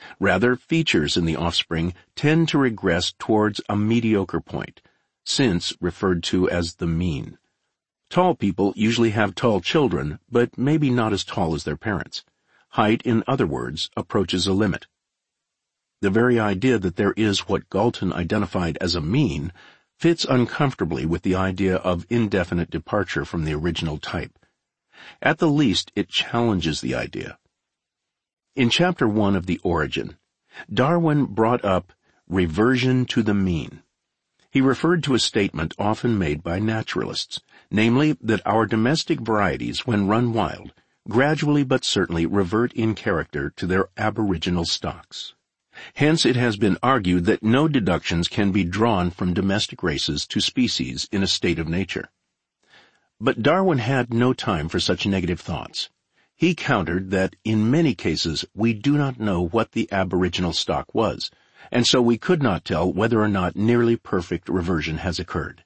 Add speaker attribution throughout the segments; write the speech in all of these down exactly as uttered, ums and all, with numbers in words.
Speaker 1: Rather, features in the offspring tend to regress towards a mediocre point, since referred to as the mean. Tall people usually have tall children, but maybe not as tall as their parents. Height, in other words, approaches a limit. The very idea that there is what Galton identified as a mean fits uncomfortably with the idea of indefinite departure from the original type. At the least, it challenges the idea. In Chapter one of The Origin, Darwin brought up reversion to the mean. He referred to a statement often made by naturalists, namely that our domestic varieties, when run wild, gradually but certainly revert in character to their aboriginal stocks. Hence it has been argued that no deductions can be drawn from domestic races to species in a state of nature. But Darwin had no time for such negative thoughts. He countered that in many cases we do not know what the aboriginal stock was, and so we could not tell whether or not nearly perfect reversion has occurred.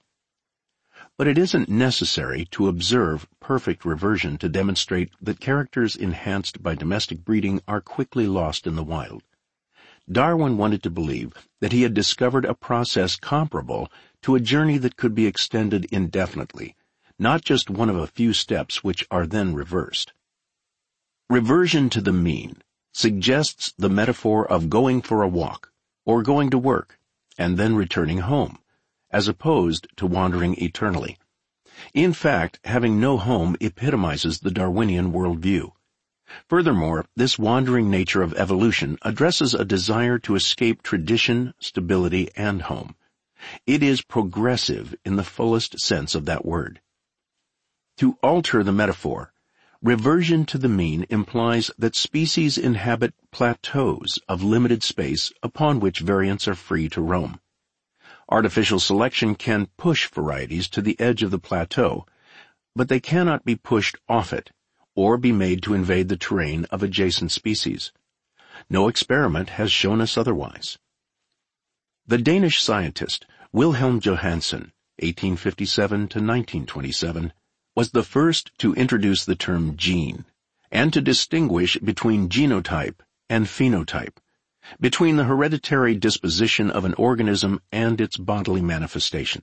Speaker 1: But it isn't necessary to observe perfect reversion to demonstrate that characters enhanced by domestic breeding are quickly lost in the wild. Darwin wanted to believe that he had discovered a process comparable to a journey that could be extended indefinitely, not just one of a few steps which are then reversed. Reversion to the mean suggests the metaphor of going for a walk, or going to work, and then returning home, as opposed to wandering eternally. In fact, having no home epitomizes the Darwinian worldview. Furthermore, this wandering nature of evolution addresses a desire to escape tradition, stability, and home. It is progressive in the fullest sense of that word. To alter the metaphor, reversion to the mean implies that species inhabit plateaus of limited space upon which variants are free to roam. Artificial selection can push varieties to the edge of the plateau, but they cannot be pushed off it, or be made to invade the terrain of adjacent species. No experiment has shown us otherwise. The Danish scientist Wilhelm Johannsen, eighteen fifty-seven to nineteen twenty-seven, was the first to introduce the term gene, and to distinguish between genotype and phenotype, between the hereditary disposition of an organism and its bodily manifestation.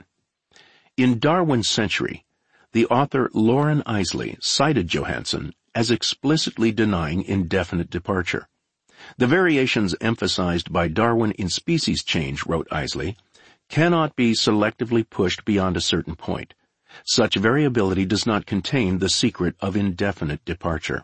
Speaker 1: In Darwin's Century, the author Loren Eiseley cited Johannsen as explicitly denying indefinite departure. The variations emphasized by Darwin in species change, wrote Eiseley, cannot be selectively pushed beyond a certain point. Such variability does not contain the secret of indefinite departure.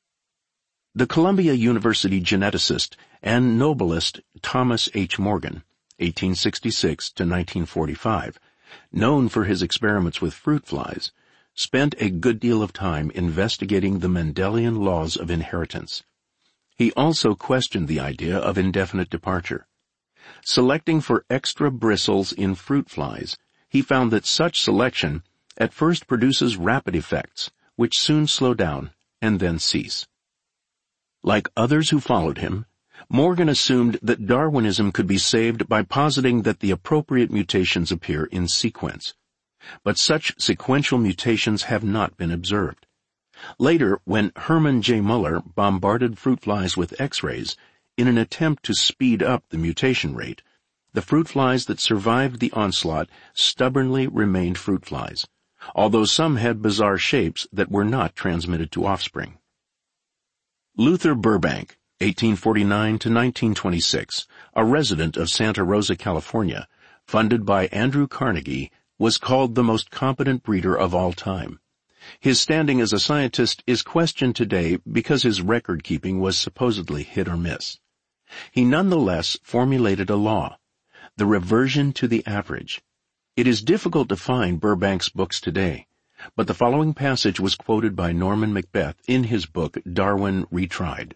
Speaker 1: The Columbia University geneticist and Nobelist Thomas H. Morgan, eighteen sixty-six to nineteen forty-five, known for his experiments with fruit flies, spent a good deal of time investigating the Mendelian laws of inheritance. He also questioned the idea of indefinite departure. Selecting for extra bristles in fruit flies, he found that such selection at first produces rapid effects, which soon slow down and then cease. Like others who followed him, Morgan assumed that Darwinism could be saved by positing that the appropriate mutations appear in sequence. But such sequential mutations have not been observed. Later, when Herman J. Muller bombarded fruit flies with X-rays in an attempt to speed up the mutation rate, the fruit flies that survived the onslaught stubbornly remained fruit flies, although some had bizarre shapes that were not transmitted to offspring. Luther Burbank, eighteen forty-nine to nineteen twenty-six, a resident of Santa Rosa, California, funded by Andrew Carnegie, was called the most competent breeder of all time. His standing as a scientist is questioned today because his record-keeping was supposedly hit or miss. He nonetheless formulated a law, the reversion to the average. It is difficult to find Burbank's books today, but the following passage was quoted by Norman Macbeth in his book Darwin Retried.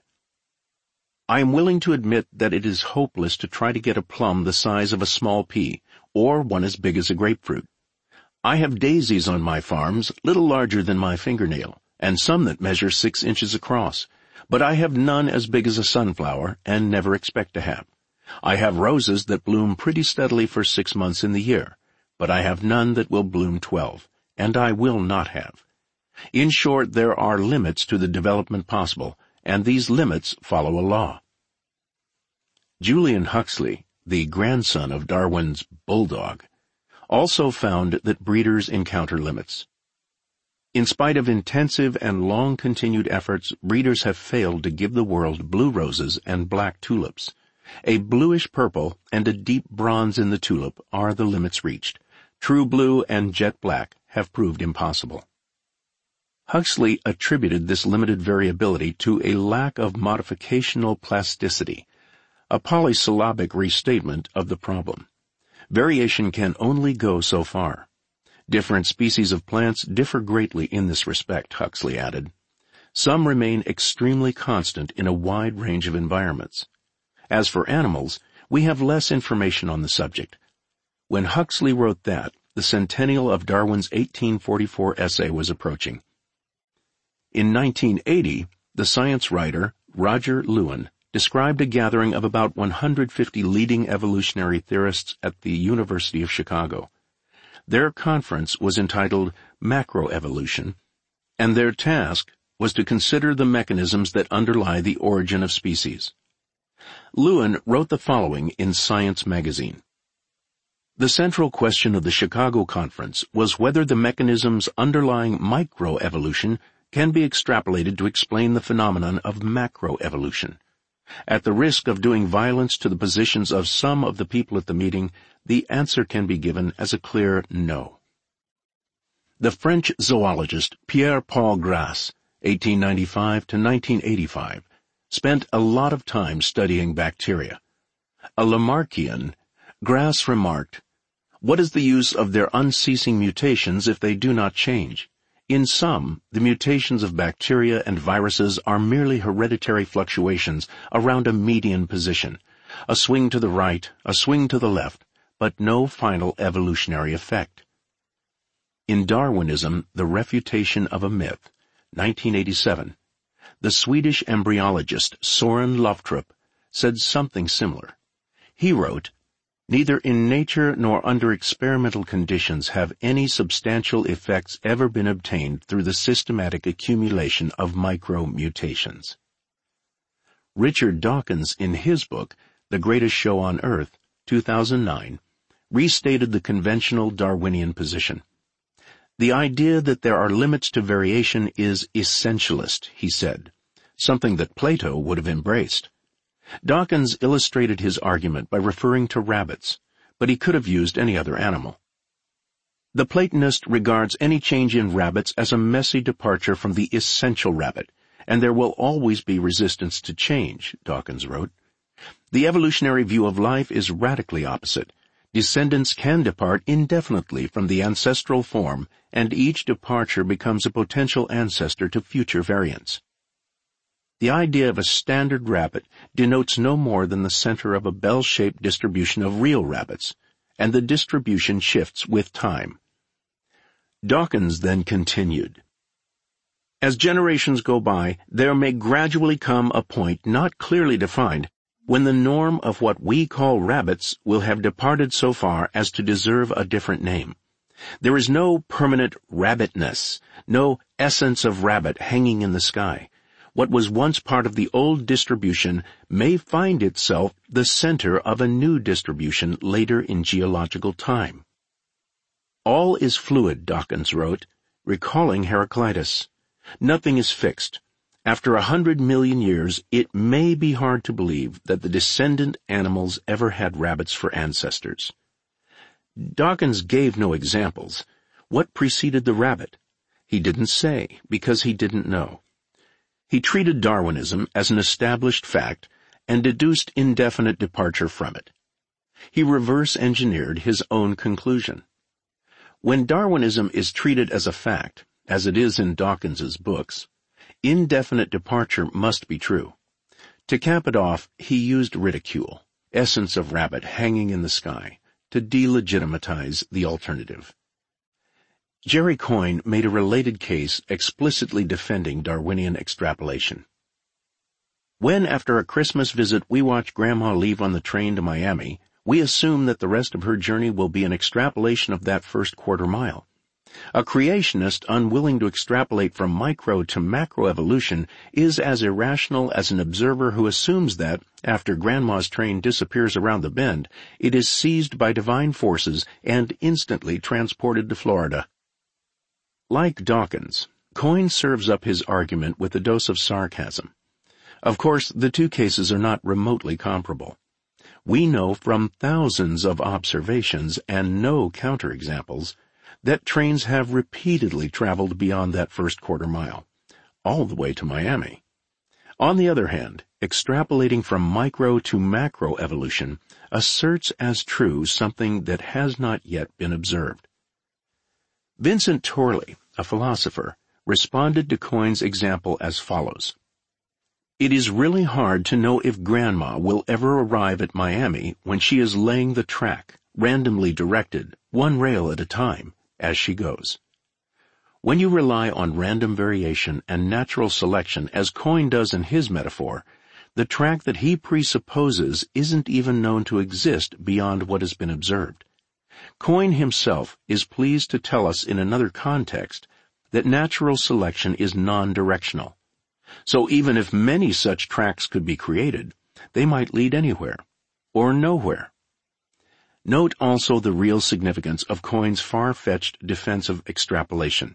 Speaker 1: I am willing to admit that it is hopeless to try to get a plum the size of a small pea, or one as big as a grapefruit. I have daisies on my farms little larger than my fingernail, and some that measure six inches across, but I have none as big as a sunflower, and never expect to have. I have roses that bloom pretty steadily for six months in the year, but I have none that will bloom twelve, and I will not have. In short, there are limits to the development possible, and these limits follow a law. Julian Huxley, the grandson of Darwin's bulldog, also found that breeders encounter limits. In spite of intensive and long-continued efforts, breeders have failed to give the world blue roses and black tulips. A bluish purple and a deep bronze in the tulip are the limits reached. True blue and jet black have proved impossible. Huxley attributed this limited variability to a lack of modificational plasticity, a polysyllabic restatement of the problem. Variation can only go so far. Different species of plants differ greatly in this respect, Huxley added. Some remain extremely constant in a wide range of environments. As for animals, we have less information on the subject. When Huxley wrote that, the centennial of Darwin's eighteen forty-four essay was approaching. In nineteen eighty, the science writer Roger Lewin described a gathering of about one hundred fifty leading evolutionary theorists at the University of Chicago. Their conference was entitled Macroevolution, and their task was to consider the mechanisms that underlie the origin of species. Lewin wrote the following in Science magazine. The central question of the Chicago Conference was whether the mechanisms underlying microevolution can be extrapolated to explain the phenomenon of macroevolution. At the risk of doing violence to the positions of some of the people at the meeting, the answer can be given as a clear no. The French zoologist Pierre-Paul Grasse, eighteen ninety-five to nineteen eighty-five, spent a lot of time studying bacteria. A Lamarckian, Grasse remarked, "What is the use of their unceasing mutations if they do not change? In some, the mutations of bacteria and viruses are merely hereditary fluctuations around a median position, a swing to the right, a swing to the left, but no final evolutionary effect." In Darwinism, the Refutation of a Myth, nineteen eighty-seven, the Swedish embryologist Soren Loftrup said something similar. He wrote, "Neither in nature nor under experimental conditions have any substantial effects ever been obtained through the systematic accumulation of micro-mutations." Richard Dawkins, in his book, The Greatest Show on Earth, two thousand nine, restated the conventional Darwinian position. The idea that there are limits to variation is essentialist, he said, something that Plato would have embraced. Dawkins illustrated his argument by referring to rabbits, but he could have used any other animal. The Platonist regards any change in rabbits as a messy departure from the essential rabbit, and there will always be resistance to change, Dawkins wrote. The evolutionary view of life is radically opposite. Descendants can depart indefinitely from the ancestral form, and each departure becomes a potential ancestor to future variants. The idea of a standard rabbit denotes no more than the center of a bell-shaped distribution of real rabbits, and the distribution shifts with time. Dawkins then continued, "As generations go by, there may gradually come a point not clearly defined when the norm of what we call rabbits will have departed so far as to deserve a different name. There is no permanent rabbitness, no essence of rabbit hanging in the sky. What was once part of the old distribution may find itself the center of a new distribution later in geological time." All is fluid, Dawkins wrote, recalling Heraclitus. Nothing is fixed. After a hundred million years, it may be hard to believe that the descendant animals ever had rabbits for ancestors. Dawkins gave no examples. What preceded the rabbit? He didn't say, because he didn't know. He treated Darwinism as an established fact and deduced indefinite departure from it. He reverse-engineered his own conclusion. When Darwinism is treated as a fact, as it is in Dawkins's books, indefinite departure must be true. To cap it off, he used ridicule, essence of rabbit hanging in the sky, to delegitimize the alternative. Jerry Coyne made a related case explicitly defending Darwinian extrapolation. "When, after a Christmas visit, we watch Grandma leave on the train to Miami, we assume that the rest of her journey will be an extrapolation of that first quarter mile. A creationist unwilling to extrapolate from micro to macroevolution is as irrational as an observer who assumes that, after Grandma's train disappears around the bend, it is seized by divine forces and instantly transported to Florida. Like Dawkins, Coyne serves up his argument with a dose of sarcasm. Of course, the two cases are not remotely comparable. We know from thousands of observations and no counterexamples that trains have repeatedly traveled beyond that first quarter mile, all the way to Miami. On the other hand, extrapolating from micro to macro evolution asserts as true something that has not yet been observed. Vincent Torley, a philosopher, responded to Coyne's example as follows. It is really hard to know if Grandma will ever arrive at Miami when she is laying the track, randomly directed, one rail at a time, as she goes. When you rely on random variation and natural selection as Coyne does in his metaphor, the track that he presupposes isn't even known to exist beyond what has been observed. Coyne himself is pleased to tell us in another context that natural selection is non-directional. So even if many such tracks could be created, they might lead anywhere, or nowhere. Note also the real significance of Coyne's far-fetched defense of extrapolation.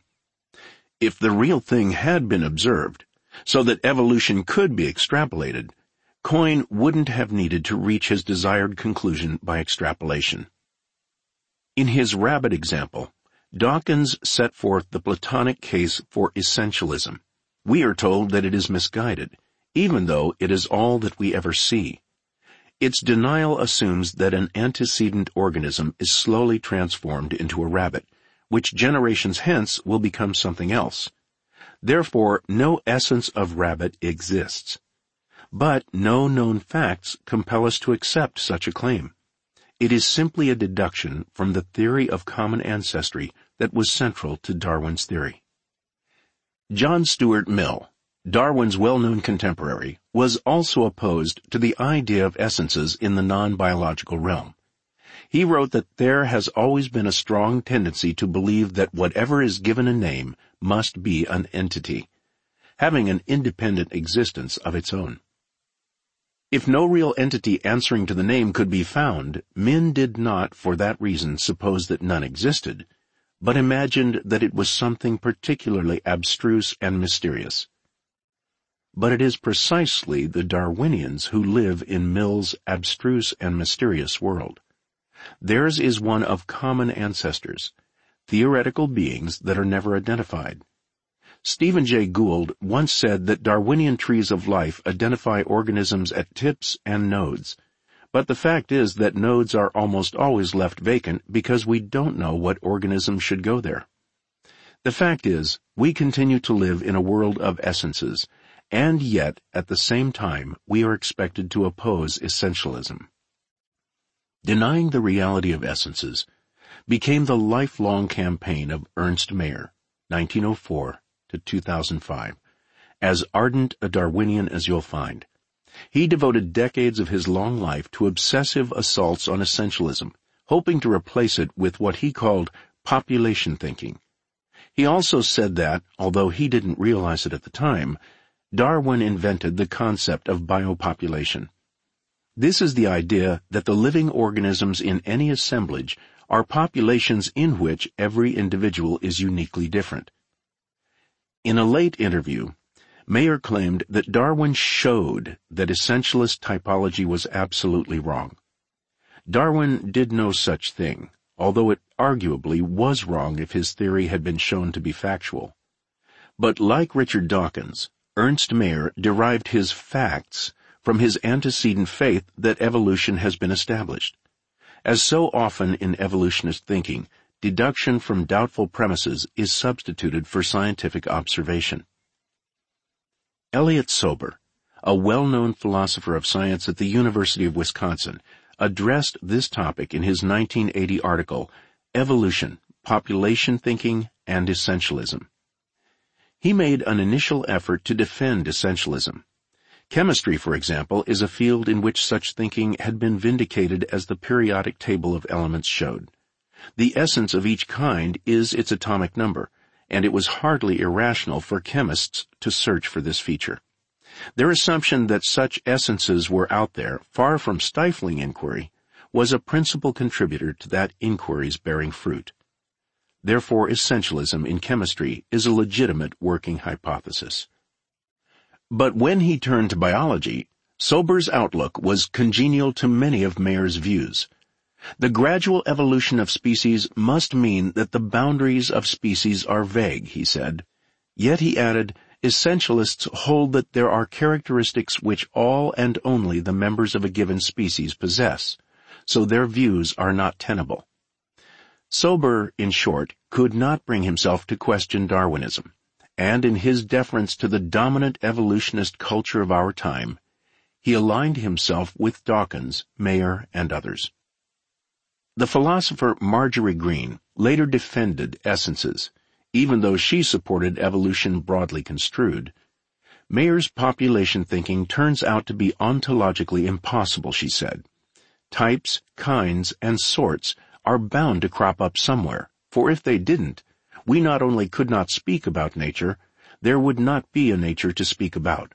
Speaker 1: If the real thing had been observed, so that evolution could be extrapolated, Coyne wouldn't have needed to reach his desired conclusion by extrapolation. In his rabbit example, Dawkins set forth the Platonic case for essentialism. We are told that it is misguided, even though it is all that we ever see. Its denial assumes that an antecedent organism is slowly transformed into a rabbit, which generations hence will become something else. Therefore, no essence of rabbit exists. But no known facts compel us to accept such a claim. It is simply a deduction from the theory of common ancestry that was central to Darwin's theory. John Stuart Mill, Darwin's well-known contemporary, was also opposed to the idea of essences in the non-biological realm. He wrote that there has always been a strong tendency to believe that whatever is given a name must be an entity, having an independent existence of its own. If no real entity answering to the name could be found, men did not, for that reason, suppose that none existed, but imagined that it was something particularly abstruse and mysterious. But it is precisely the Darwinians who live in Mill's abstruse and mysterious world. Theirs is one of common ancestors, theoretical beings that are never identified. Stephen Jay Gould once said that Darwinian trees of life identify organisms at tips and nodes, but the fact is that nodes are almost always left vacant because we don't know what organisms should go there. The fact is, we continue to live in a world of essences, and yet, at the same time, we are expected to oppose essentialism. Denying the reality of essences became the lifelong campaign of Ernst Mayr, nineteen oh four to two thousand five, as ardent a Darwinian as you'll find. He devoted decades of his long life to obsessive assaults on essentialism, hoping to replace it with what he called population thinking. He also said that, although he didn't realize it at the time, Darwin invented the concept of biopopulation. This is the idea that the living organisms in any assemblage are populations in which every individual is uniquely different. In a late interview, Mayr claimed that Darwin showed that essentialist typology was absolutely wrong. Darwin did no such thing, although it arguably was wrong if his theory had been shown to be factual. But like Richard Dawkins, Ernst Mayr derived his facts from his antecedent faith that evolution has been established. As so often in evolutionist thinking, deduction from doubtful premises is substituted for scientific observation. Elliot Sober, a well-known philosopher of science at the University of Wisconsin, addressed this topic in his nineteen eighty article, Evolution, Population Thinking, and Essentialism. He made an initial effort to defend essentialism. Chemistry, for example, is a field in which such thinking had been vindicated as the periodic table of elements showed. The essence of each kind is its atomic number, and it was hardly irrational for chemists to search for this feature. Their assumption that such essences were out there, far from stifling inquiry, was a principal contributor to that inquiry's bearing fruit. Therefore, essentialism in chemistry is a legitimate working hypothesis. But when he turned to biology, Sober's outlook was congenial to many of Mayer's views. The gradual evolution of species must mean that the boundaries of species are vague, he said. Yet, he added, essentialists hold that there are characteristics which all and only the members of a given species possess, so their views are not tenable. Sober, in short, could not bring himself to question Darwinism, and in his deference to the dominant evolutionist culture of our time, he aligned himself with Dawkins, Mayer, and others. The philosopher Marjorie Green later defended essences, even though she supported evolution broadly construed. Mayer's population thinking turns out to be ontologically impossible, she said. Types, kinds, and sorts are bound to crop up somewhere, for if they didn't, we not only could not speak about nature, there would not be a nature to speak about.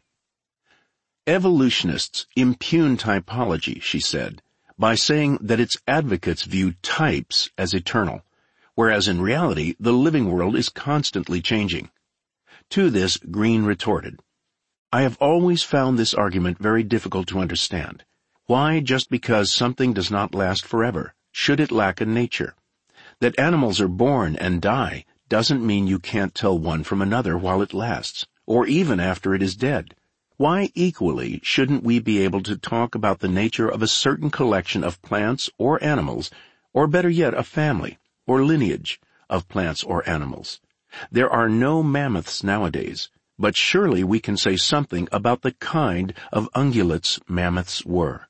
Speaker 1: Evolutionists impugn typology, she said, by saying that its advocates view types as eternal, whereas in reality the living world is constantly changing. To this, Green retorted, "I have always found this argument very difficult to understand. Why, just because something does not last forever, should it lack a nature? That animals are born and die doesn't mean you can't tell one from another while it lasts, or even after it is dead. Why equally shouldn't we be able to talk about the nature of a certain collection of plants or animals, or better yet, a family, or lineage of plants or animals? There are no mammoths nowadays, but surely we can say something about the kind of ungulates mammoths were."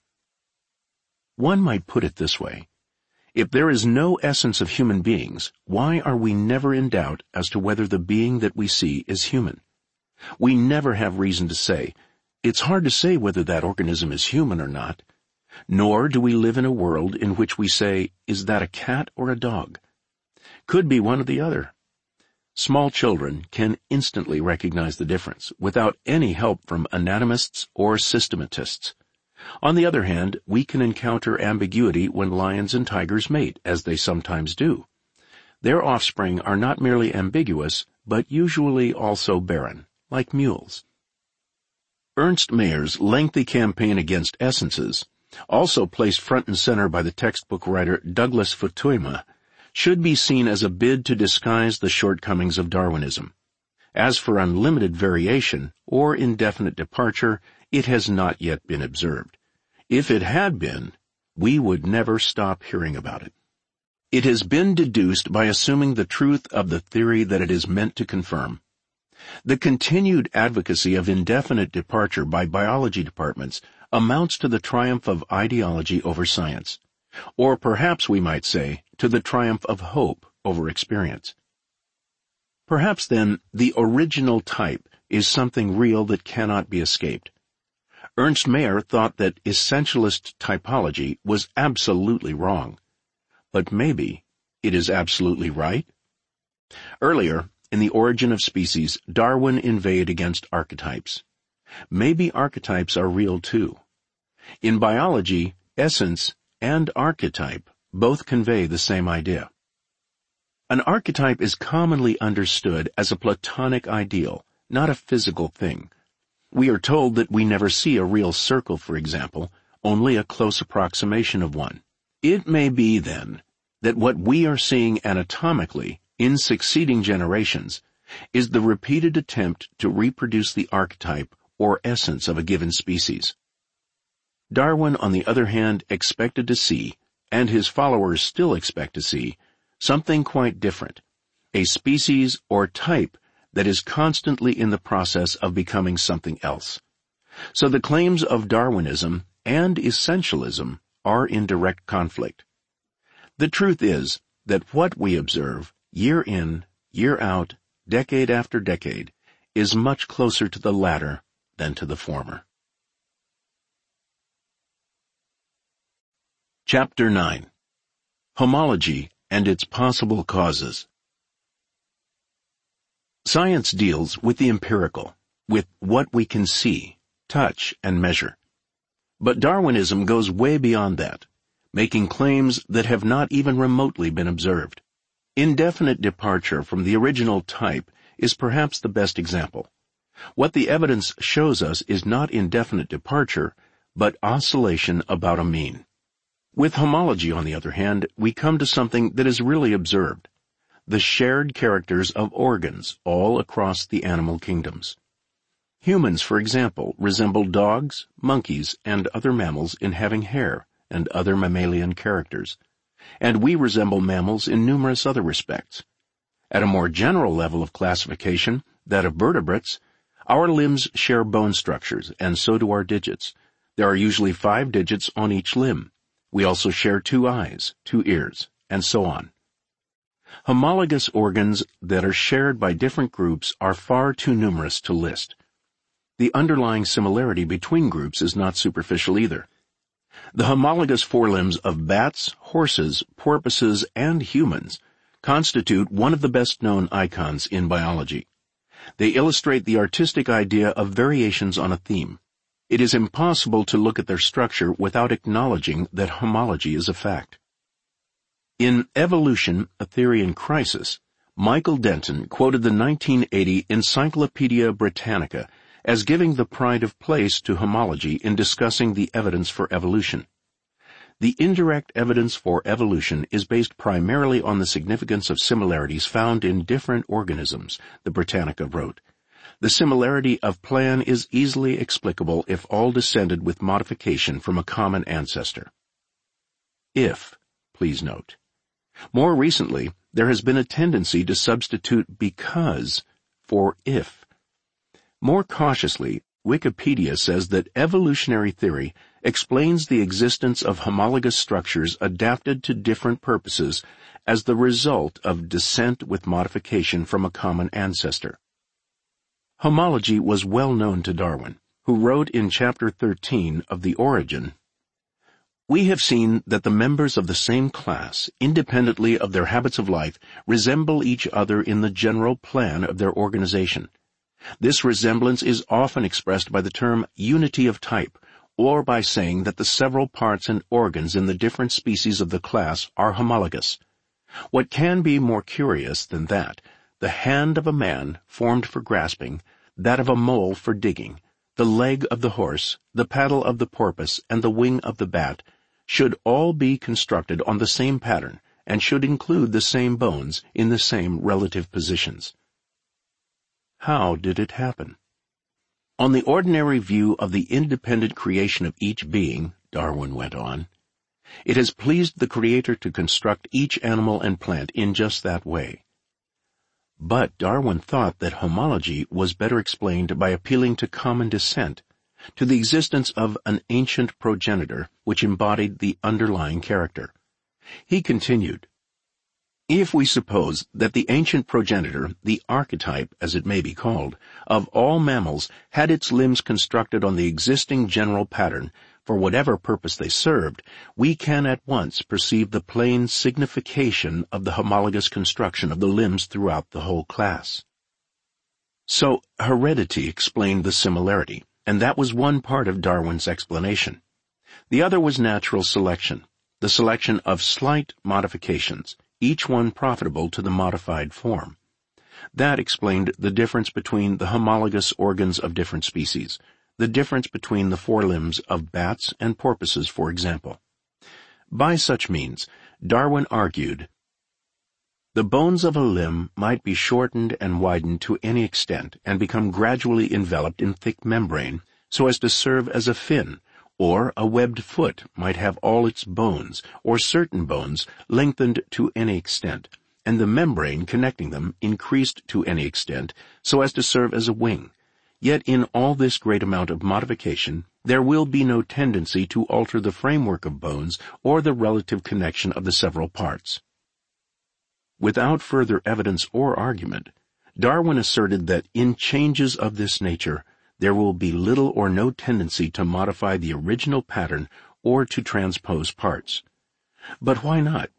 Speaker 1: One might put it this way. If there is no essence of human beings, why are we never in doubt as to whether the being that we see is human? We never have reason to say, "It's hard to say whether that organism is human or not." Nor do we live in a world in which we say, "Is that a cat or a dog?" Could be one or the other. Small children can instantly recognize the difference, without any help from anatomists or systematists. On the other hand, we can encounter ambiguity when lions and tigers mate, as they sometimes do. Their offspring are not merely ambiguous, but usually also barren, like mules. Ernst Mayer's lengthy campaign against essences, also placed front and center by the textbook writer Douglas Futuyma, should be seen as a bid to disguise the shortcomings of Darwinism. As for unlimited variation, or indefinite departure, it has not yet been observed. If it had been, we would never stop hearing about it. It has been deduced by assuming the truth of the theory that it is meant to confirm. The continued advocacy of indefinite departure by biology departments amounts to the triumph of ideology over science, or perhaps we might say, to the triumph of hope over experience. Perhaps then, the original type is something real that cannot be escaped. Ernst Mayr thought that essentialist typology was absolutely wrong. But maybe it is absolutely right? Earlier, in The Origin of Species, Darwin inveighed against archetypes. Maybe archetypes are real too. In biology, essence and archetype both convey the same idea. An archetype is commonly understood as a Platonic ideal, not a physical thing. We are told that we never see a real circle, for example, only a close approximation of one. It may be, then, that what we are seeing anatomically in succeeding generations is the repeated attempt to reproduce the archetype or essence of a given species. Darwin, on the other hand, expected to see, and his followers still expect to see, something quite different, a species or type that is constantly in the process of becoming something else. So the claims of Darwinism and essentialism are in direct conflict. The truth is that what we observe, year in, year out, decade after decade, is much closer to the latter than to the former. Chapter nine. Homology and its possible causes. Science deals with the empirical, with what we can see, touch, and measure. But Darwinism goes way beyond that, making claims that have not even remotely been observed. Indefinite departure from the original type is perhaps the best example. What the evidence shows us is not indefinite departure, but oscillation about a mean. With homology, on the other hand, we come to something that is really observed: the shared characters of organs all across the animal kingdoms. Humans, for example, resemble dogs, monkeys, and other mammals in having hair and other mammalian characters, and we resemble mammals in numerous other respects. At a more general level of classification, that of vertebrates, our limbs share bone structures, and so do our digits. There are usually five digits on each limb. We also share two eyes, two ears, and so on. Homologous organs that are shared by different groups are far too numerous to list. The underlying similarity between groups is not superficial either. The homologous forelimbs of bats, horses, porpoises, and humans constitute one of the best-known icons in biology. They illustrate the artistic idea of variations on a theme. It is impossible to look at their structure without acknowledging that homology is a fact. In Evolution, a Theory in Crisis, Michael Denton quoted the nineteen eighty Encyclopedia Britannica as giving the pride of place to homology in discussing the evidence for evolution. The indirect evidence for evolution is based primarily on the significance of similarities found in different organisms, the Britannica wrote. The similarity of plan is easily explicable if all descended with modification from a common ancestor. If, please note. More recently, there has been a tendency to substitute because for if. More cautiously, Wikipedia says that evolutionary theory explains the existence of homologous structures adapted to different purposes as the result of descent with modification from a common ancestor. Homology was well known to Darwin, who wrote in Chapter thirteen of The Origin, "We have seen that the members of the same class, independently of their habits of life, resemble each other in the general plan of their organization. This resemblance is often expressed by the term unity of type, or by saying that the several parts and organs in the different species of the class are homologous. What can be more curious than that? The hand of a man, formed for grasping, that of a mole for digging, the leg of the horse, the paddle of the porpoise, and the wing of the bat, should all be constructed on the same pattern, and should include the same bones in the same relative positions." How did it happen? On the ordinary view of the independent creation of each being, Darwin went on, it has pleased the Creator to construct each animal and plant in just that way. But Darwin thought that homology was better explained by appealing to common descent, to the existence of an ancient progenitor which embodied the underlying character. He continued, "If we suppose that the ancient progenitor, the archetype, as it may be called, of all mammals, had its limbs constructed on the existing general pattern, for whatever purpose they served, we can at once perceive the plain signification of the homologous construction of the limbs throughout the whole class." So, heredity explained the similarity, and that was one part of Darwin's explanation. The other was natural selection, the selection of slight modifications, each one profitable to the modified form. That explained the difference between the homologous organs of different species, the difference between the forelimbs of bats and porpoises, for example. By such means, Darwin argued, the bones of a limb might be shortened and widened to any extent and become gradually enveloped in thick membrane so as to serve as a fin, or a webbed foot might have all its bones, or certain bones, lengthened to any extent, and the membrane connecting them increased to any extent so as to serve as a wing. Yet in all this great amount of modification, there will be no tendency to alter the framework of bones or the relative connection of the several parts. Without further evidence or argument, Darwin asserted that in changes of this nature, there will be little or no tendency to modify the original pattern or to transpose parts. But why not?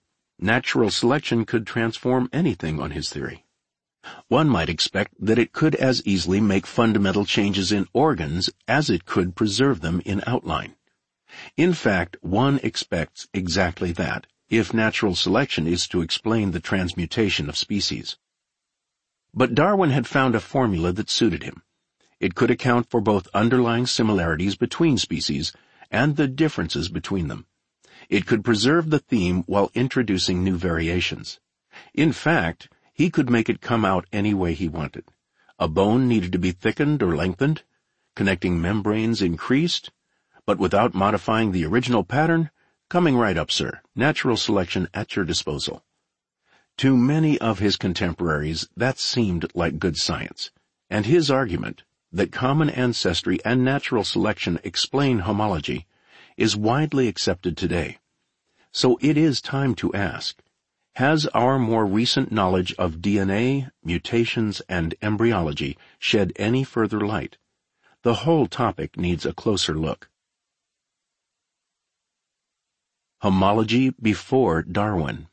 Speaker 1: natural selection could transform anything on his theory. One might expect that it could as easily make fundamental changes in organs as it could preserve them in outline. In fact, one expects exactly that, if natural selection is to explain the transmutation of species. But Darwin had found a formula that suited him. It could account for both underlying similarities between species and the differences between them. It could preserve the theme while introducing new variations. In fact, he could make it come out any way he wanted. A bone needed to be thickened or lengthened, connecting membranes increased, but without modifying the original pattern, coming right up, sir, natural selection at your disposal. To many of his contemporaries, that seemed like good science, and his argument, that common ancestry and natural selection explain homology, is widely accepted today. So it is time to ask, has our more recent knowledge of D N A, mutations, and embryology shed any further light? The whole topic needs a closer look. Homology before Darwin.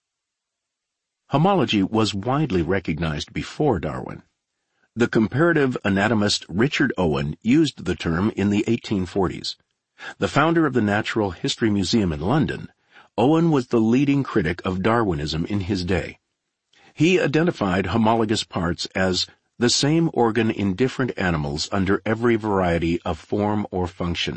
Speaker 1: Homology was widely recognized before Darwin. The comparative anatomist Richard Owen used the term in the eighteen forties. The founder of the Natural History Museum in London, Owen was the leading critic of Darwinism in his day. He identified homologous parts as the same organ in different animals under every variety of form or function.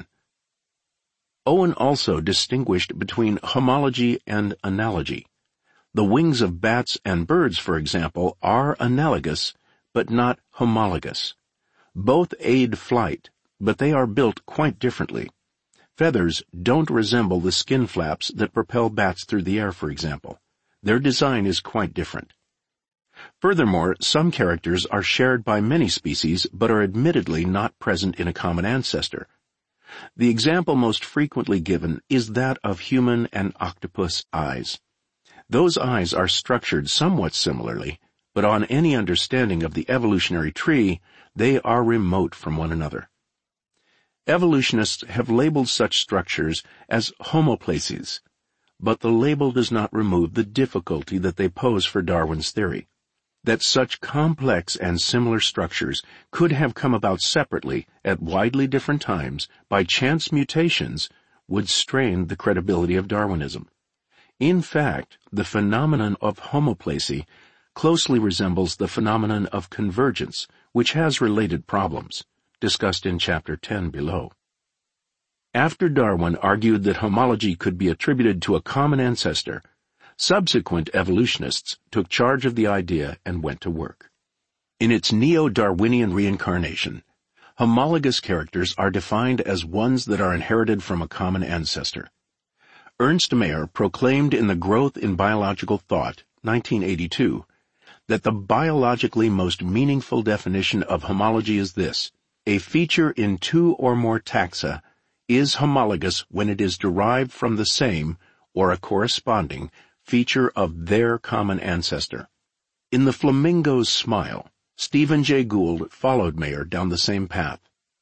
Speaker 1: Owen also distinguished between homology and analogy. The wings of bats and birds, for example, are analogous, but not homologous. Both aid flight, but they are built quite differently. Feathers don't resemble the skin flaps that propel bats through the air, for example. Their design is quite different. Furthermore, some characters are shared by many species but are admittedly not present in a common ancestor. The example most frequently given is that of human and octopus eyes. Those eyes are structured somewhat similarly, but on any understanding of the evolutionary tree, they are remote from one another. Evolutionists have labeled such structures as homoplaces, but the label does not remove the difficulty that they pose for Darwin's theory, that such complex and similar structures could have come about separately at widely different times by chance mutations would strain the credibility of Darwinism. In fact, the phenomenon of homoplasy closely resembles the phenomenon of convergence, which has related problems, discussed in Chapter ten below. After Darwin argued that homology could be attributed to a common ancestor, subsequent evolutionists took charge of the idea and went to work. In its neo-Darwinian reincarnation, homologous characters are defined as ones that are inherited from a common ancestor. Ernst Mayr proclaimed in The Growth in Biological Thought, nineteen eighty-two, that the biologically most meaningful definition of homology is this: a feature in two or more taxa is homologous when it is derived from the same, or a corresponding, feature of their common ancestor. In The Flamingo's Smile, Stephen Jay Gould followed Mayr down the same path.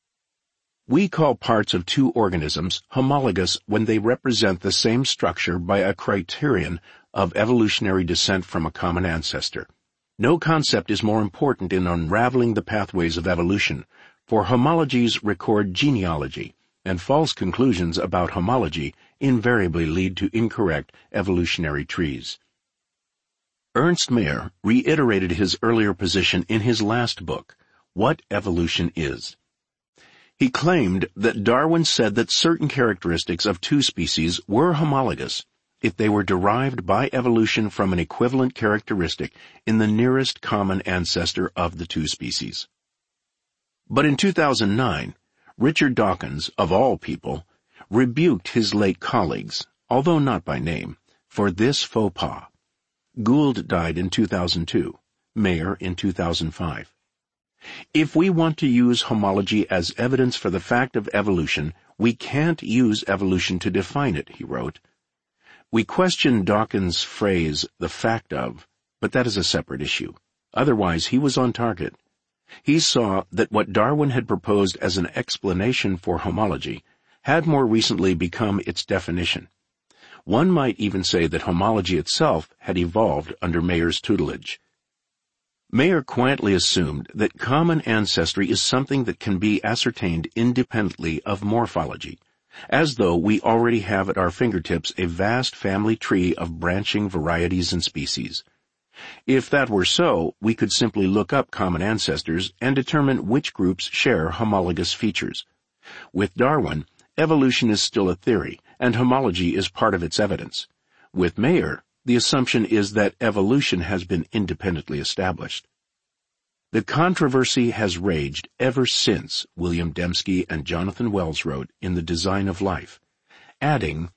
Speaker 1: We call parts of two organisms homologous when they represent the same structure by a criterion of evolutionary descent from a common ancestor. No concept is more important in unraveling the pathways of evolution, for homologies record genealogy, and false conclusions about homology invariably lead to incorrect evolutionary trees. Ernst Mayr reiterated his earlier position in his last book, What Evolution Is. He claimed that Darwin said that certain characteristics of two species were homologous if they were derived by evolution from an equivalent characteristic in the nearest common ancestor of the two species. But in two thousand nine, Richard Dawkins, of all people, rebuked his late colleagues, although not by name, for this faux pas. Gould died in two thousand two, Mayr in two thousand five. If we want to use homology as evidence for the fact of evolution, we can't use evolution to define it, he wrote. We question Dawkins' phrase, the fact of, but that is a separate issue. Otherwise, he was on target. He saw that what Darwin had proposed as an explanation for homology had more recently become its definition. One might even say that homology itself had evolved under Mayer's tutelage. Mayer quietly assumed that common ancestry is something that can be ascertained independently of morphology, as though we already have at our fingertips a vast family tree of branching varieties and species. If that were so, we could simply look up common ancestors and determine which groups share homologous features. With Darwin, evolution is still a theory, and homology is part of its evidence. With Mayer, the assumption is that evolution has been independently established. The controversy has raged ever since William Dembski and Jonathan Wells wrote In the Design of Life, adding,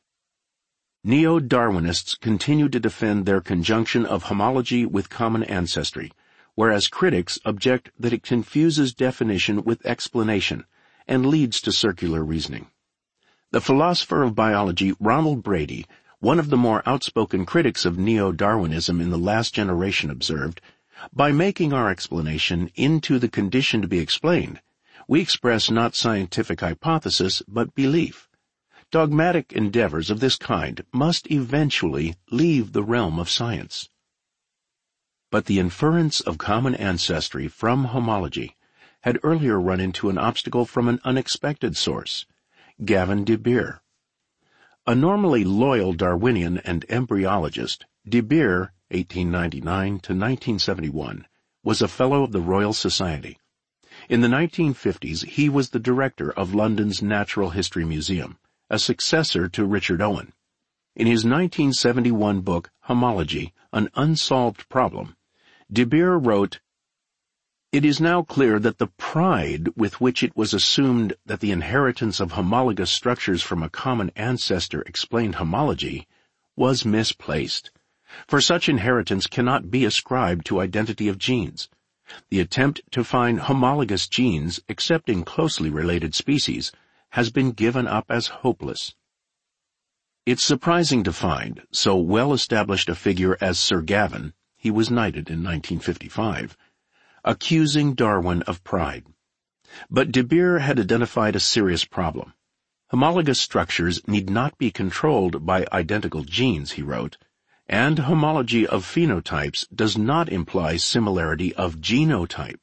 Speaker 1: Neo-Darwinists continue to defend their conjunction of homology with common ancestry, whereas critics object that it confuses definition with explanation and leads to circular reasoning. The philosopher of biology Ronald Brady, one of the more outspoken critics of neo-Darwinism in the last generation, observed, by making our explanation into the condition to be explained, we express not scientific hypothesis but belief. Dogmatic endeavors of this kind must eventually leave the realm of science. But the inference of common ancestry from homology had earlier run into an obstacle from an unexpected source, Gavin de Beer. A normally loyal Darwinian and embryologist, de Beer, eighteen ninety-nine to nineteen seventy-one, was a Fellow of the Royal Society. In the nineteen fifties, he was the director of London's Natural History Museum, a successor to Richard Owen. In his nineteen seventy-one book, Homology, An Unsolved Problem, de Beer wrote, It is now clear that the pride with which it was assumed that the inheritance of homologous structures from a common ancestor explained homology was misplaced, for such inheritance cannot be ascribed to identity of genes. The attempt to find homologous genes, except in closely related species, has been given up as hopeless. It's surprising to find so well-established a figure as Sir Gavin, he was knighted in nineteen fifty-five, accusing Darwin of pride. But de Beer had identified a serious problem. Homologous structures need not be controlled by identical genes, he wrote, and homology of phenotypes does not imply similarity of genotype.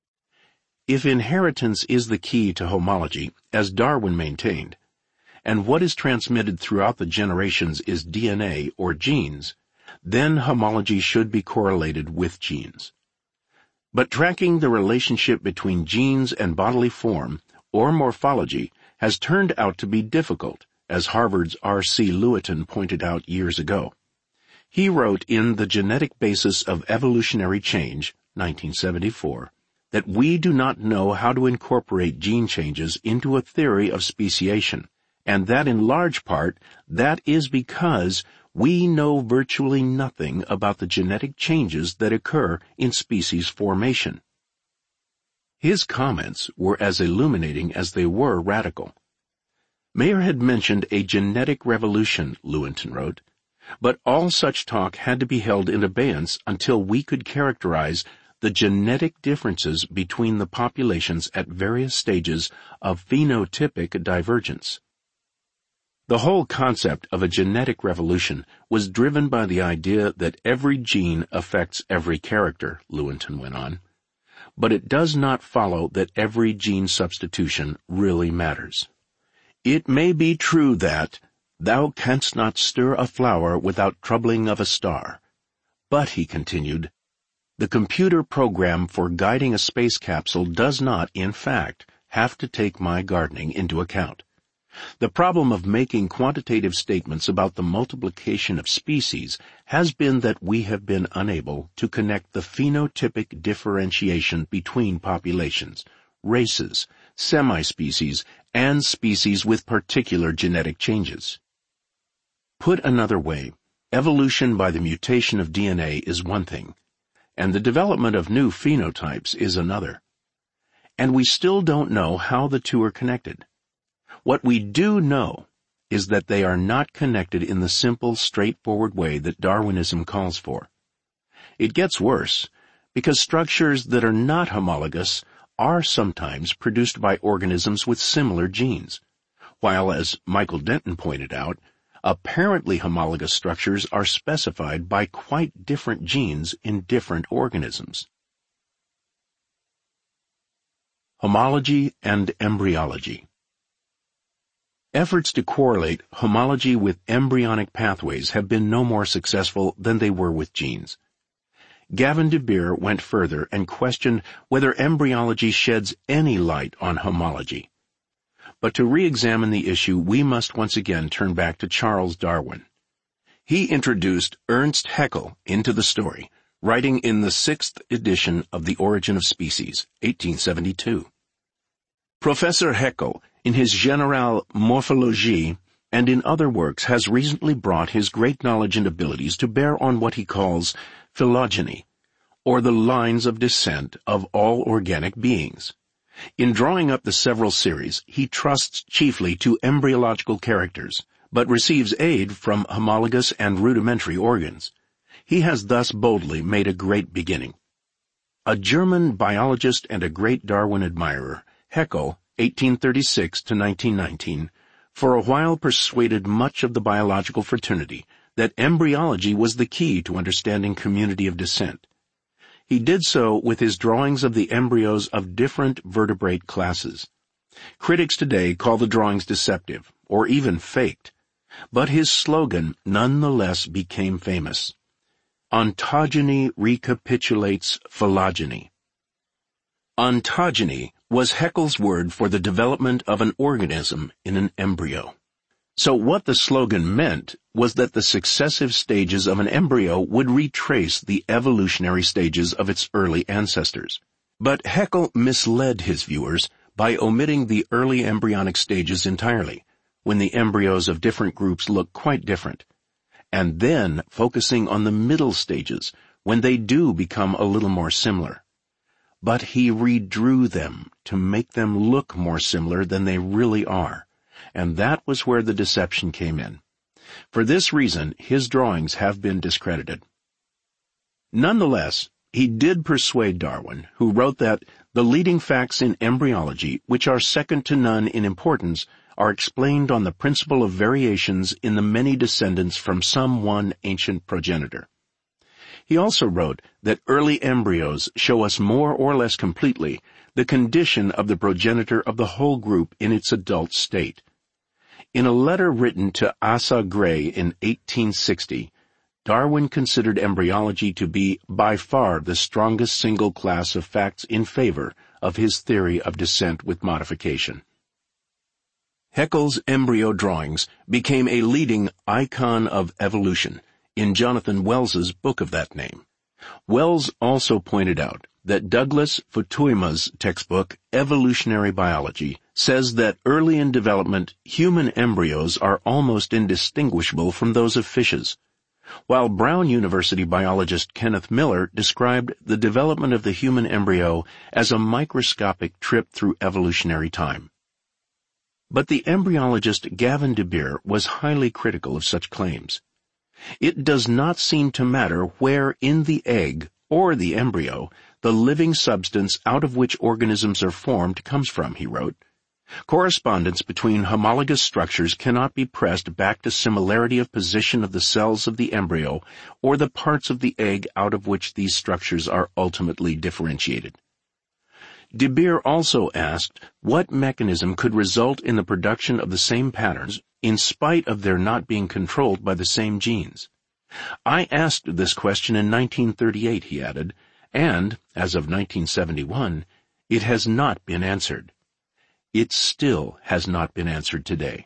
Speaker 1: If inheritance is the key to homology, as Darwin maintained, and what is transmitted throughout the generations is D N A or genes, then homology should be correlated with genes. But tracking the relationship between genes and bodily form, or morphology, has turned out to be difficult, as Harvard's R C Lewitton pointed out years ago. He wrote in The Genetic Basis of Evolutionary Change, nineteen seventy-four, that we do not know how to incorporate gene changes into a theory of speciation, and that in large part that is because we know virtually nothing about the genetic changes that occur in species formation. His comments were as illuminating as they were radical. Mayer had mentioned a genetic revolution, Lewitton wrote, but all such talk had to be held in abeyance until we could characterize the genetic differences between the populations at various stages of phenotypic divergence. The whole concept of a genetic revolution was driven by the idea that every gene affects every character, Lewitton went on, but it does not follow that every gene substitution really matters. It may be true that, thou canst not stir a flower without troubling of a star, but, he continued, the computer program for guiding a space capsule does not, in fact, have to take my gardening into account. The problem of making quantitative statements about the multiplication of species has been that we have been unable to connect the phenotypic differentiation between populations, races, semi-species, and species with particular genetic changes. Put another way, evolution by the mutation of D N A is one thing, and the development of new phenotypes is another. And we still don't know how the two are connected. What we do know is that they are not connected in the simple, straightforward way that Darwinism calls for. It gets worse, because structures that are not homologous are sometimes produced by organisms with similar genes, while, as Michael Denton pointed out, Apparently homologous structures are specified by quite different genes in different organisms. Homology and embryology. Efforts to correlate homology with embryonic pathways have been no more successful than they were with genes. Gavin de Beer went further and questioned whether embryology sheds any light on homology. But to re-examine the issue, we must once again turn back to Charles Darwin. He introduced Ernst Haeckel into the story, writing in the sixth edition of The Origin of Species, eighteen seventy-two. Professor Haeckel, in his Generale Morphologie and in other works, has recently brought his great knowledge and abilities to bear on what he calls phylogeny, or the lines of descent of all organic beings. In drawing up the several series, he trusts chiefly to embryological characters, but receives aid from homologous and rudimentary organs. He has thus boldly made a great beginning. A German biologist and a great Darwin admirer, Haeckel, eighteen thirty-six to nineteen nineteen, for a while persuaded much of the biological fraternity that embryology was the key to understanding community of descent. He did so with his drawings of the embryos of different vertebrate classes. Critics today call the drawings deceptive, or even faked, but his slogan nonetheless became famous. Ontogeny recapitulates phylogeny. Ontogeny was Haeckel's word for the development of an organism in an embryo. So what the slogan meant was that the successive stages of an embryo would retrace the evolutionary stages of its early ancestors. But Haeckel misled his viewers by omitting the early embryonic stages entirely, when the embryos of different groups look quite different, and then focusing on the middle stages, when they do become a little more similar. But he redrew them to make them look more similar than they really are, and that was where the deception came in. For this reason, his drawings have been discredited. Nonetheless, he did persuade Darwin, who wrote that the leading facts in embryology, which are second to none in importance, are explained on the principle of variations in the many descendants from some one ancient progenitor. He also wrote that early embryos show us more or less completely the condition of the progenitor of the whole group in its adult state. In a letter written to Asa Gray in eighteen sixty, Darwin considered embryology to be by far the strongest single class of facts in favor of his theory of descent with modification. Haeckel's embryo drawings became a leading icon of evolution in Jonathan Wells's book of that name. Wells also pointed out that Douglas Futuyma's textbook, Evolutionary Biology, says that early in development, human embryos are almost indistinguishable from those of fishes, while Brown University biologist Kenneth Miller described the development of the human embryo as a microscopic trip through evolutionary time. But the embryologist Gavin de Beer was highly critical of such claims. It does not seem to matter where in the egg or the embryo the living substance out of which organisms are formed comes from, he wrote. Correspondence between homologous structures cannot be pressed back to similarity of position of the cells of the embryo or the parts of the egg out of which these structures are ultimately differentiated. De Beer also asked what mechanism could result in the production of the same patterns in spite of their not being controlled by the same genes. I asked this question in nineteen thirty-eight, he added, and, as of nineteen seventy-one, it has not been answered. It still has not been answered today.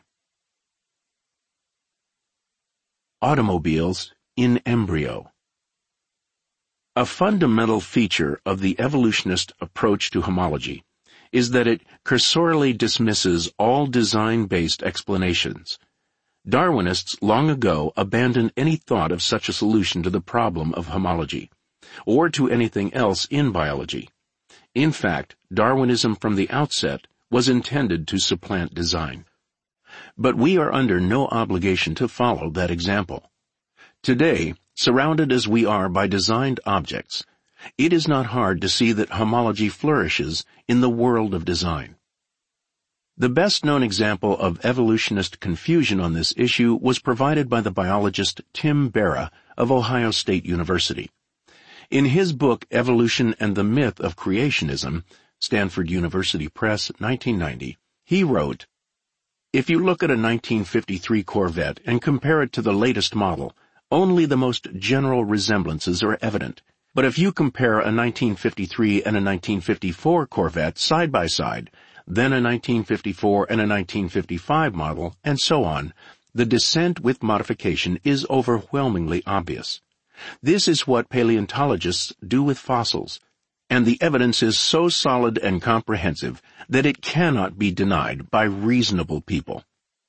Speaker 1: Automobiles in embryo. A fundamental feature of the evolutionist approach to homology is that it cursorily dismisses all design-based explanations. Darwinists long ago abandoned any thought of such a solution to the problem of homology, or to anything else in biology. In fact, Darwinism from the outset was intended to supplant design. But we are under no obligation to follow that example. Today, surrounded as we are by designed objects, it is not hard to see that homology flourishes in the world of design. The best-known example of evolutionist confusion on this issue was provided by the biologist Tim Berra of Ohio State University. In his book Evolution and the Myth of Creationism, Stanford University Press, nineteen ninety, he wrote, "If you look at a nineteen fifty-three Corvette and compare it to the latest model, only the most general resemblances are evident. But if you compare a nineteen fifty-three and a nineteen fifty-four Corvette side by side, then a nineteen fifty-four and a nineteen fifty-five model, and so on, the descent with modification is overwhelmingly obvious. This is what paleontologists do with fossils, and the evidence is so solid and comprehensive that it cannot be denied by reasonable people."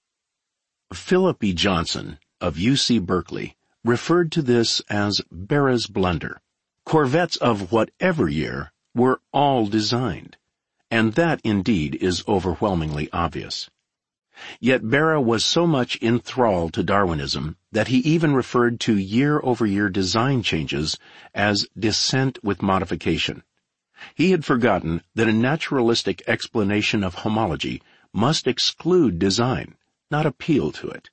Speaker 1: Philip E. Johnson of U C Berkeley referred to this as Berra's blunder. Corvettes of whatever year were all designed, and that indeed is overwhelmingly obvious. Yet Berra was so much enthralled to Darwinism that he even referred to year-over-year design changes as descent with modification. He had forgotten that a naturalistic explanation of homology must exclude design, not appeal to it.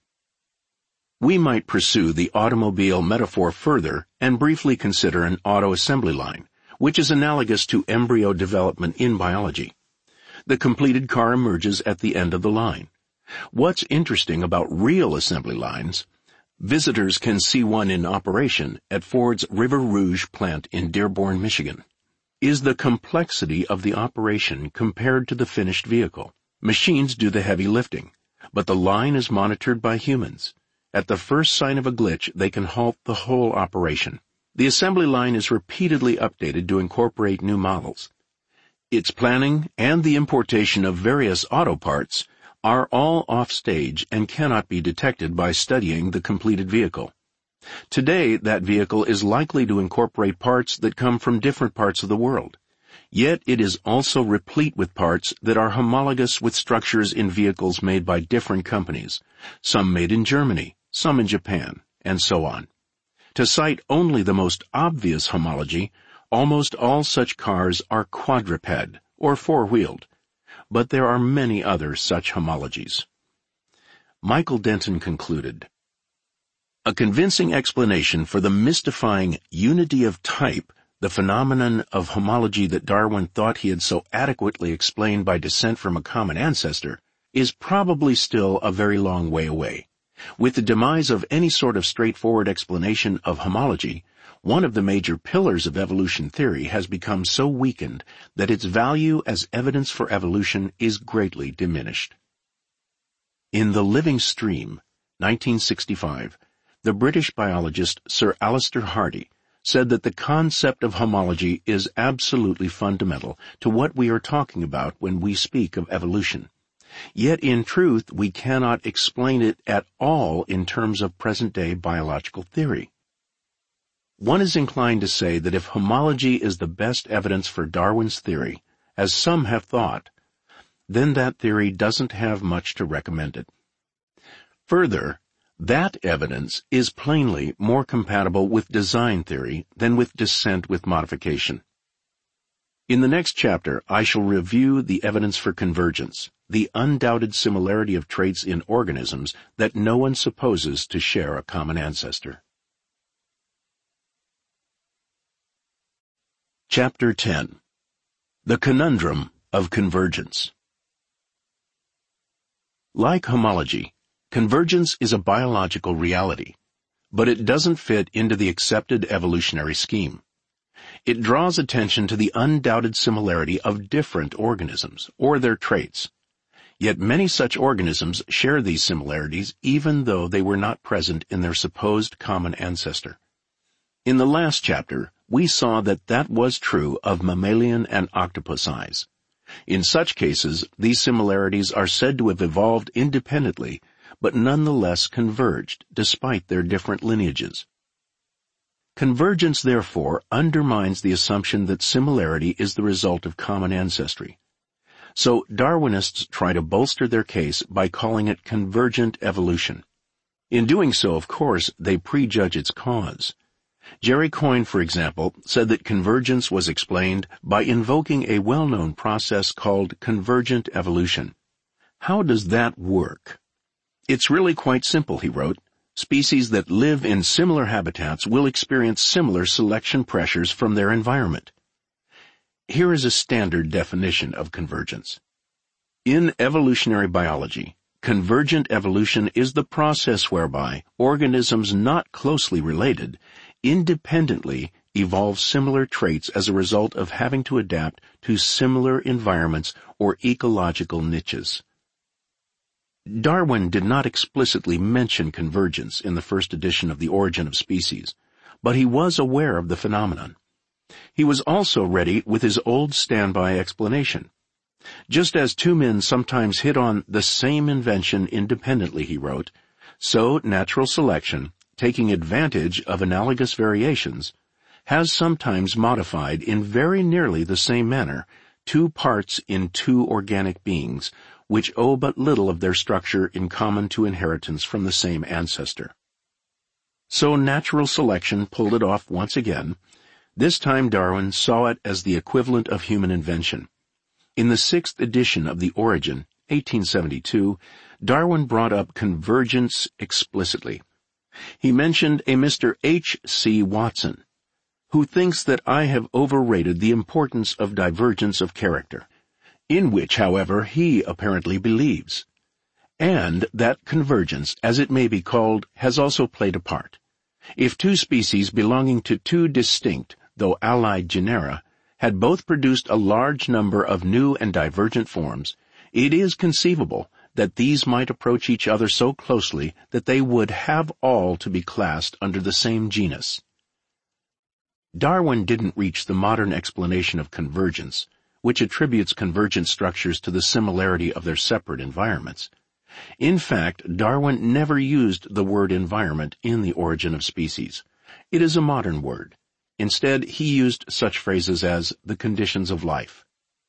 Speaker 1: We might pursue the automobile metaphor further and briefly consider an auto assembly line, which is analogous to embryo development in biology. The completed car emerges at the end of the line. What's interesting about real assembly lines, visitors can see one in operation at Ford's River Rouge plant in Dearborn, Michigan, is the complexity of the operation compared to the finished vehicle. Machines do the heavy lifting, but the line is monitored by humans. At the first sign of a glitch, they can halt the whole operation. The assembly line is repeatedly updated to incorporate new models. Its planning and the importation of various auto parts are all off-stage and cannot be detected by studying the completed vehicle. Today, that vehicle is likely to incorporate parts that come from different parts of the world. Yet it is also replete with parts that are homologous with structures in vehicles made by different companies, some made in Germany, some in Japan, and so on. To cite only the most obvious homology, almost all such cars are quadruped, or four-wheeled, but there are many other such homologies. Michael Denton concluded, "A convincing explanation for the mystifying unity of type, the phenomenon of homology that Darwin thought he had so adequately explained by descent from a common ancestor, is probably still a very long way away. With the demise of any sort of straightforward explanation of homology, one of the major pillars of evolution theory has become so weakened that its value as evidence for evolution is greatly diminished." In The Living Stream, nineteen sixty-five, the British biologist Sir Alister Hardy said that the concept of homology is absolutely fundamental to what we are talking about when we speak of evolution. Yet in truth we cannot explain it at all in terms of present-day biological theory. One is inclined to say that if homology is the best evidence for Darwin's theory, as some have thought, then that theory doesn't have much to recommend it. Further, that evidence is plainly more compatible with design theory than with descent with modification. In the next chapter, I shall review the evidence for convergence, the undoubted similarity of traits in organisms that no one supposes to share a common ancestor. Chapter ten. The Conundrum of Convergence. Like homology, convergence is a biological reality, but it doesn't fit into the accepted evolutionary scheme. It draws attention to the undoubted similarity of different organisms, or their traits. Yet many such organisms share these similarities even though they were not present in their supposed common ancestor. In the last chapter, we saw that that was true of mammalian and octopus eyes. In such cases, these similarities are said to have evolved independently, but nonetheless converged despite their different lineages. Convergence, therefore, undermines the assumption that similarity is the result of common ancestry. So Darwinists try to bolster their case by calling it convergent evolution. In doing so, of course, they prejudge its cause. Jerry Coyne, for example, said that convergence was explained by invoking a well-known process called convergent evolution. How does that work? It's really quite simple, he wrote. Species that live in similar habitats will experience similar selection pressures from their environment. Here is a standard definition of convergence. In evolutionary biology, convergent evolution is the process whereby organisms not closely related independently evolve similar traits as a result of having to adapt to similar environments or ecological niches. Darwin did not explicitly mention convergence in the first edition of The Origin of Species, but he was aware of the phenomenon. He was also ready with his old standby explanation. Just as two men sometimes hit on the same invention independently, he wrote, so natural selection, taking advantage of analogous variations, has sometimes modified in very nearly the same manner two parts in two organic beings, which owe but little of their structure in common to inheritance from the same ancestor. So natural selection pulled it off once again. This time Darwin saw it as the equivalent of human invention. In the sixth edition of The Origin, eighteen seventy-two, Darwin brought up convergence explicitly. He mentioned a Mister H C Watson, who thinks that I have overrated the importance of divergence of character, in which, however, he apparently believes, and that convergence, as it may be called, has also played a part. If two species belonging to two distinct, though allied genera, had both produced a large number of new and divergent forms, it is conceivable that these might approach each other so closely that they would have all to be classed under the same genus. Darwin didn't reach the modern explanation of convergence, which attributes convergent structures to the similarity of their separate environments. In fact, Darwin never used the word environment in The Origin of Species. It is a modern word. Instead, he used such phrases as the conditions of life.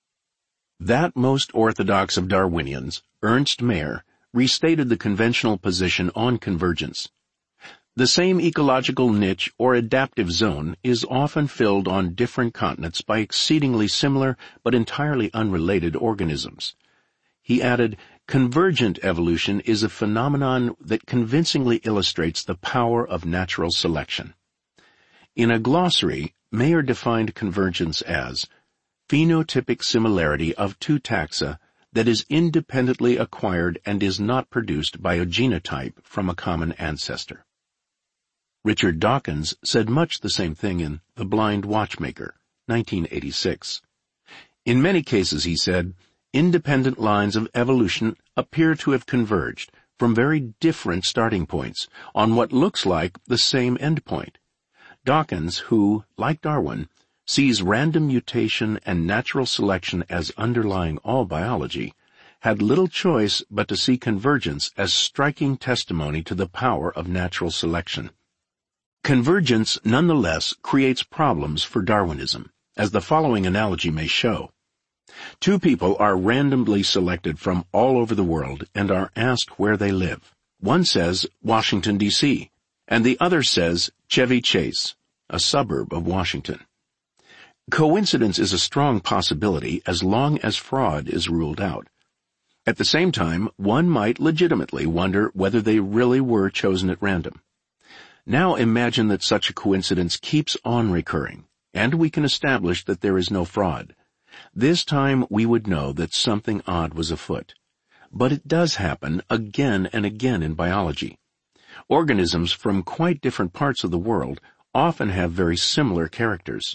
Speaker 1: That most orthodox of Darwinians, Ernst Mayr, restated the conventional position on convergence. The same ecological niche or adaptive zone is often filled on different continents by exceedingly similar but entirely unrelated organisms. He added, convergent evolution is a phenomenon that convincingly illustrates the power of natural selection. In a glossary, Mayr defined convergence as phenotypic similarity of two taxa that is independently acquired and is not produced by a genotype from a common ancestor. Richard Dawkins said much the same thing in The Blind Watchmaker, nineteen eighty-six. In many cases, he said, independent lines of evolution appear to have converged from very different starting points on what looks like the same endpoint. Dawkins, who, like Darwin, sees random mutation and natural selection as underlying all biology, had little choice but to see convergence as striking testimony to the power of natural selection. Convergence, nonetheless, creates problems for Darwinism, as the following analogy may show. Two people are randomly selected from all over the world and are asked where they live. One says Washington, D C, and the other says Chevy Chase, a suburb of Washington. Coincidence is a strong possibility as long as fraud is ruled out. At the same time, one might legitimately wonder whether they really were chosen at random. Now imagine that such a coincidence keeps on recurring, and we can establish that there is no fraud. This time we would know that something odd was afoot. But it does happen again and again in biology. Organisms from quite different parts of the world often have very similar characters.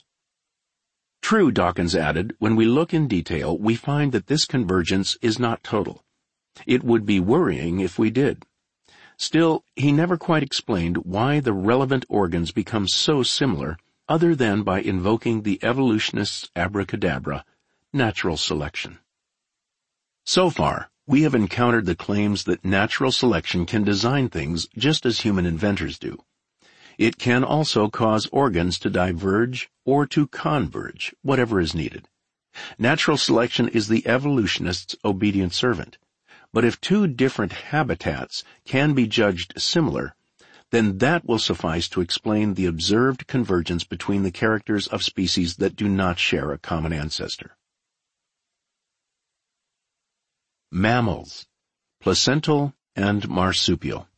Speaker 1: True, Dawkins added, when we look in detail, we find that this convergence is not total. It would be worrying if we did. Still, he never quite explained why the relevant organs become so similar, other than by invoking the evolutionists' abracadabra, natural selection. So far, we have encountered the claims that natural selection can design things just as human inventors do. It can also cause organs to diverge or to converge, whatever is needed. Natural selection is the evolutionist's obedient servant. But if two different habitats can be judged similar, then that will suffice to explain the observed convergence between the characters of species that do not share a common ancestor. Mammals, placental and marsupial.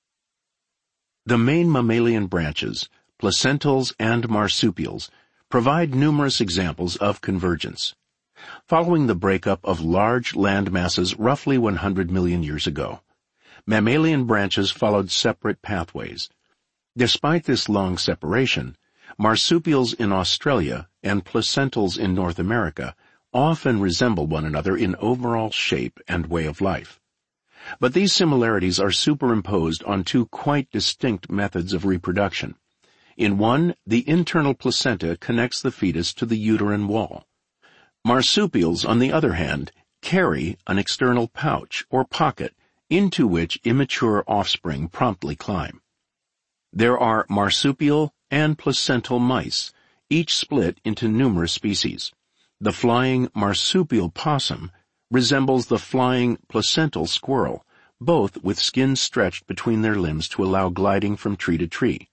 Speaker 1: The main mammalian branches, placentals and marsupials, provide numerous examples of convergence. Following the breakup of large land masses roughly one hundred million years ago, mammalian branches followed separate pathways. Despite this long separation, marsupials in Australia and placentals in North America often resemble one another in overall shape and way of life. But these similarities are superimposed on two quite distinct methods of reproduction. In one, the internal placenta connects the fetus to the uterine wall. Marsupials, on the other hand, carry an external pouch or pocket into which immature offspring promptly climb. There are marsupial and placental mice, each split into numerous species. The flying marsupial possum resembles the flying placental squirrel, both with skin stretched between their limbs to allow gliding from tree to tree.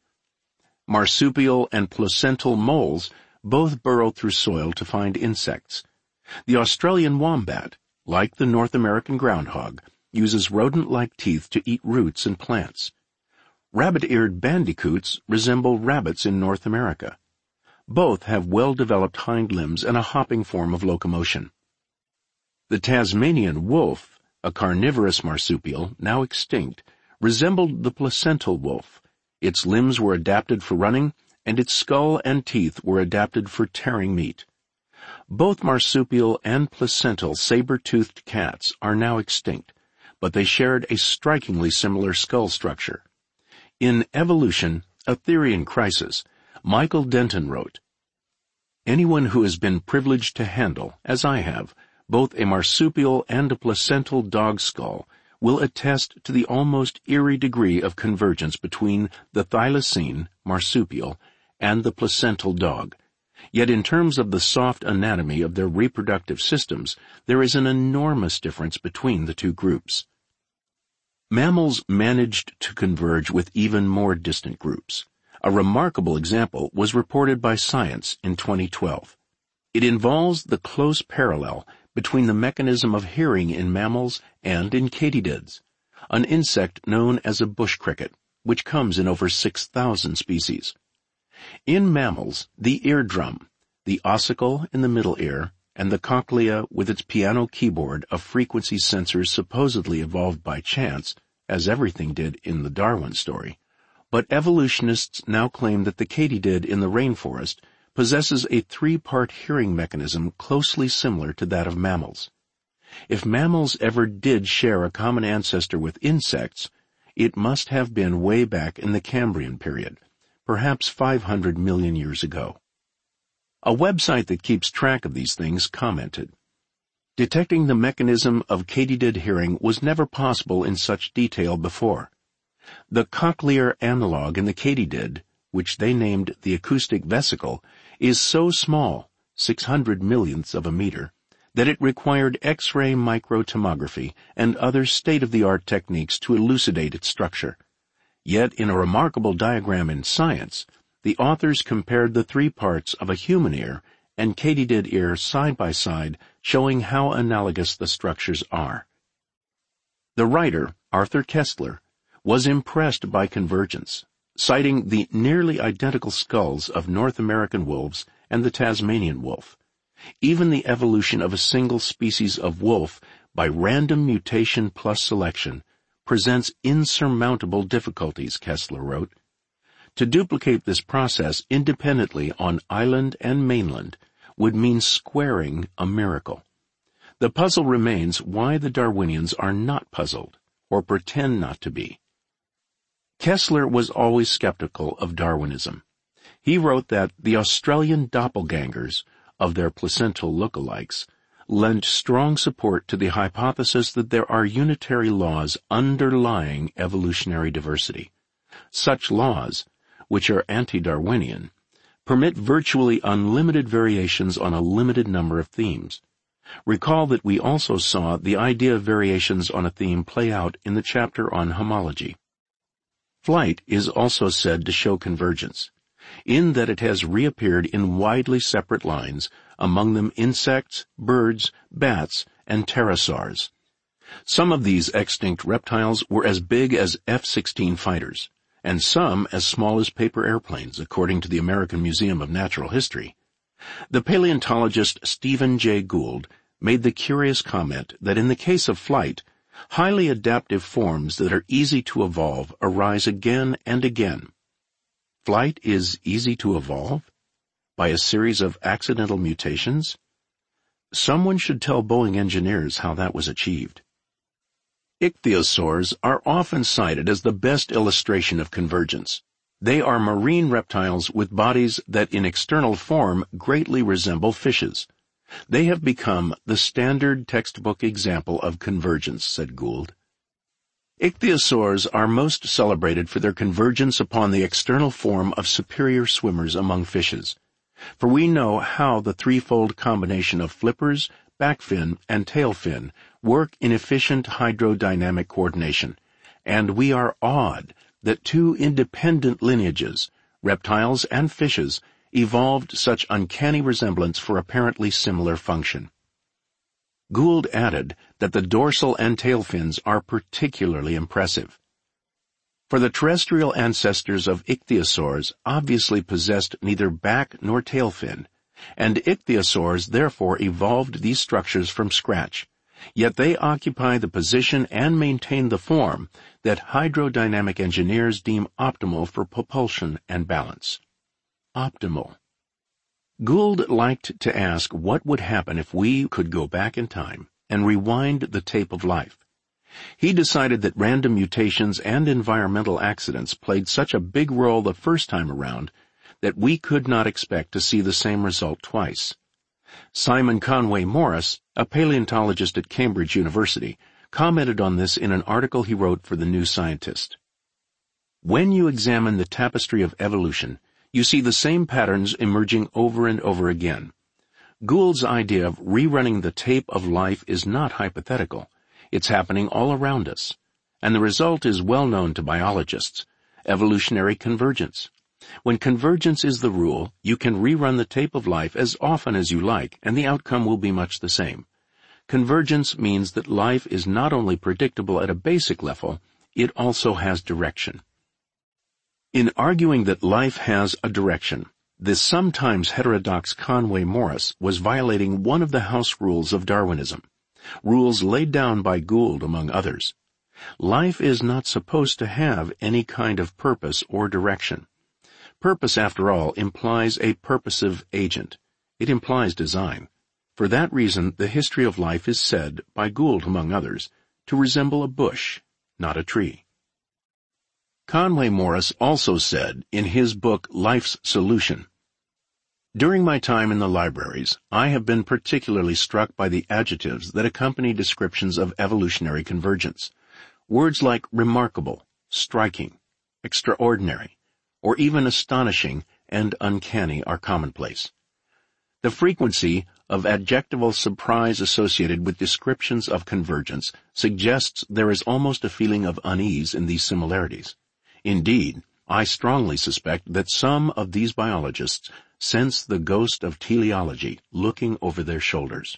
Speaker 1: Marsupial and placental moles both burrow through soil to find insects. The Australian wombat, like the North American groundhog, uses rodent-like teeth to eat roots and plants. Rabbit-eared bandicoots resemble rabbits in North America. Both have well-developed hind limbs and a hopping form of locomotion. The Tasmanian wolf, a carnivorous marsupial, now extinct, resembled the placental wolf. Its limbs were adapted for running, and its skull and teeth were adapted for tearing meat. Both marsupial and placental saber-toothed cats are now extinct, but they shared a strikingly similar skull structure. In Evolution, a Theory in Crisis, Michael Denton wrote, "Anyone who has been privileged to handle, as I have, both a marsupial and a placental dog skull will attest to the almost eerie degree of convergence between the thylacine, marsupial, and the placental dog. Yet in terms of the soft anatomy of their reproductive systems, there is an enormous difference between the two groups." Mammals managed to converge with even more distant groups. A remarkable example was reported by Science in twenty twelve. It involves the close parallel between the mechanism of hearing in mammals and in katydids, an insect known as a bush cricket, which comes in over six thousand species. In mammals, the eardrum, the ossicle in the middle ear, and the cochlea with its piano keyboard of frequency sensors supposedly evolved by chance, as everything did in the Darwin story, but evolutionists now claim that the katydid in the rainforest possesses a three-part hearing mechanism closely similar to that of mammals. If mammals ever did share a common ancestor with insects, it must have been way back in the Cambrian period, perhaps five hundred million years ago. A website that keeps track of these things commented, "Detecting the mechanism of katydid hearing was never possible in such detail before. The cochlear analog in the katydid, which they named the acoustic vesicle, is so small, six hundred millionths of a meter, that it required X-ray microtomography and other state-of-the-art techniques to elucidate its structure. Yet in a remarkable diagram in Science, the authors compared the three parts of a human ear and katydid ear side by side, showing how analogous the structures are." The writer, Arthur Koestler, was impressed by convergence, citing the nearly identical skulls of North American wolves and the Tasmanian wolf. Even the evolution of a single species of wolf by random mutation plus selection presents insurmountable difficulties, Koestler wrote. To duplicate this process independently on island and mainland would mean squaring a miracle. The puzzle remains why the Darwinians are not puzzled, or pretend not to be. Koestler was always skeptical of Darwinism. He wrote that the Australian doppelgangers, of their placental lookalikes, lent strong support to the hypothesis that there are unitary laws underlying evolutionary diversity. Such laws, which are anti-Darwinian, permit virtually unlimited variations on a limited number of themes. Recall that we also saw the idea of variations on a theme play out in the chapter on homology. Flight is also said to show convergence, in that it has reappeared in widely separate lines, among them insects, birds, bats, and pterosaurs. Some of these extinct reptiles were as big as F sixteen fighters, and some as small as paper airplanes, according to the American Museum of Natural History. The paleontologist Stephen Jay Gould made the curious comment that in the case of flight, highly adaptive forms that are easy to evolve arise again and again. Flight is easy to evolve? By a series of accidental mutations? Someone should tell Boeing engineers how that was achieved. Ichthyosaurs are often cited as the best illustration of convergence. They are marine reptiles with bodies that in external form greatly resemble fishes. They have become the standard textbook example of convergence, said Gould. Ichthyosaurs are most celebrated for their convergence upon the external form of superior swimmers among fishes. For we know how the threefold combination of flippers, back fin, and tail fin work in efficient hydrodynamic coordination, and we are awed that two independent lineages, reptiles and fishes, evolved such uncanny resemblance for apparently similar function. Gould added that the dorsal and tail fins are particularly impressive. For the terrestrial ancestors of ichthyosaurs obviously possessed neither back nor tail fin, and ichthyosaurs therefore evolved these structures from scratch, yet they occupy the position and maintain the form that hydrodynamic engineers deem optimal for propulsion and balance. Optimal. Gould liked to ask what would happen if we could go back in time and rewind the tape of life. He decided that random mutations and environmental accidents played such a big role the first time around that we could not expect to see the same result twice. Simon Conway Morris, a paleontologist at Cambridge University, commented on this in an article he wrote for The New Scientist. When you examine the tapestry of evolution, you see the same patterns emerging over and over again. Gould's idea of rerunning the tape of life is not hypothetical. It's happening all around us, and the result is well known to biologists: evolutionary convergence. When convergence is the rule, you can rerun the tape of life as often as you like, and the outcome will be much the same. Convergence means that life is not only predictable at a basic level, it also has direction. In arguing that life has a direction, the sometimes heterodox Conway Morris was violating one of the house rules of Darwinism, rules laid down by Gould among others. Life is not supposed to have any kind of purpose or direction. Purpose, after all, implies a purposive agent. It implies design. For that reason, the history of life is said, by Gould among others, to resemble a bush, not a tree. Conway Morris also said in his book Life's Solution, "During my time in the libraries, I have been particularly struck by the adjectives that accompany descriptions of evolutionary convergence. Words like remarkable, striking, extraordinary, or even astonishing and uncanny are commonplace. The frequency of adjectival surprise associated with descriptions of convergence suggests there is almost a feeling of unease in these similarities. Indeed, I strongly suspect that some of these biologists sense the ghost of teleology looking over their shoulders."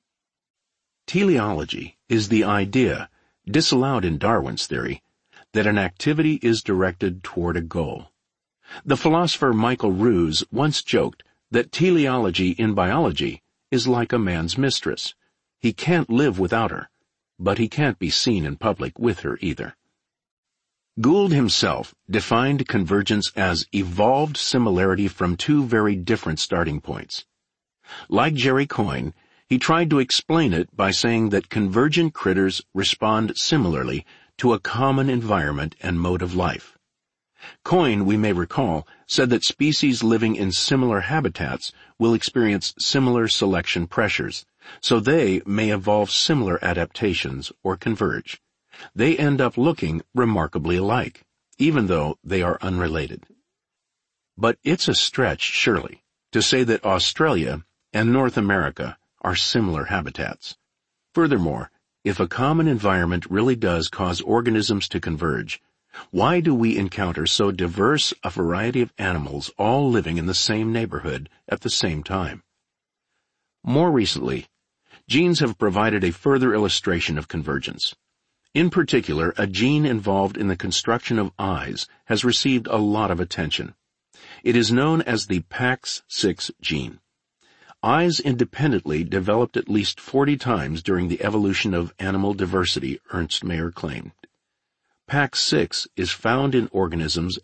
Speaker 1: Teleology is the idea, disallowed in Darwin's theory, that an activity is directed toward a goal. The philosopher Michael Ruse once joked that teleology in biology is like a man's mistress. He can't live without her, but he can't be seen in public with her either. Gould himself defined convergence as evolved similarity from two very different starting points. Like Jerry Coyne, he tried to explain it by saying that convergent critters respond similarly to a common environment and mode of life. Coyne, we may recall, said that species living in similar habitats will experience similar selection pressures, so they may evolve similar adaptations or converge. They end up looking remarkably alike, even though they are unrelated. But it's a stretch, surely, to say that Australia and North America are similar habitats. Furthermore, if a common environment really does cause organisms to converge, why do we encounter so diverse a variety of animals all living in the same neighborhood at the same time? More recently, Genes have provided a further illustration of convergence. In particular, a gene involved in the construction of eyes has received a lot of attention. It is known as the P A X six gene. Eyes independently developed at least forty times during the evolution of animal diversity, Ernst Mayr claimed. P A X six is found in organisms